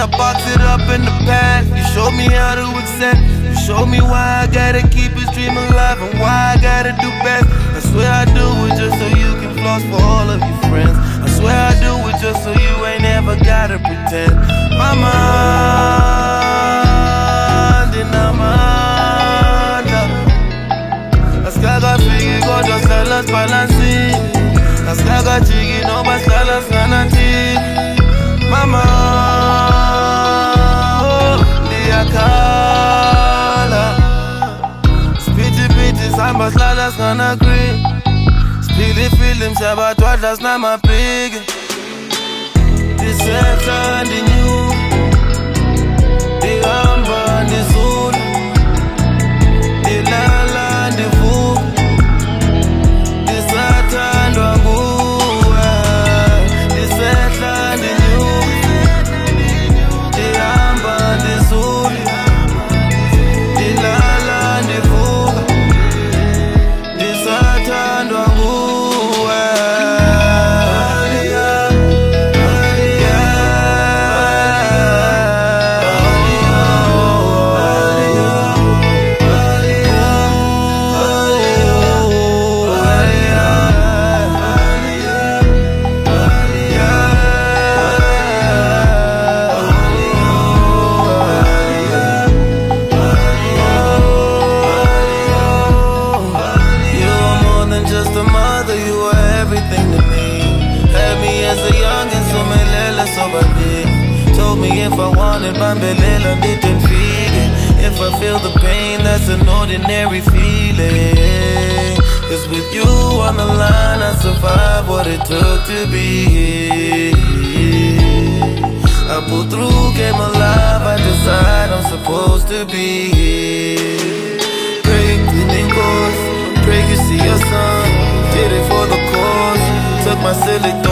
I box it up in the past. You showed me how to accept. You showed me why I gotta keep his dream alive and why I gotta do best. I swear I do it just so you can floss for all of your friends. I swear I do it just so you ain't ever gotta pretend. My mind in my mind. Askaga figi godo salas balansi. Askaga chigi no basalas nananti. Mama, oh, liakala. Spiti samba slalas gonna agree. Spili film sabat watlas na mapigi. This second in you. The amba and the soul. The lala and the fool. The satan wangu. The second in you. Told me if I wanted Bambelela, didn't feel it. If I feel the pain, that's an ordinary feeling. Cause with you on the line, I survived what it took to be here. I pulled through, came alive, I decide I'm supposed to be here. Pray, cleaning course, pray you see your son. Did it for the cause, took my silly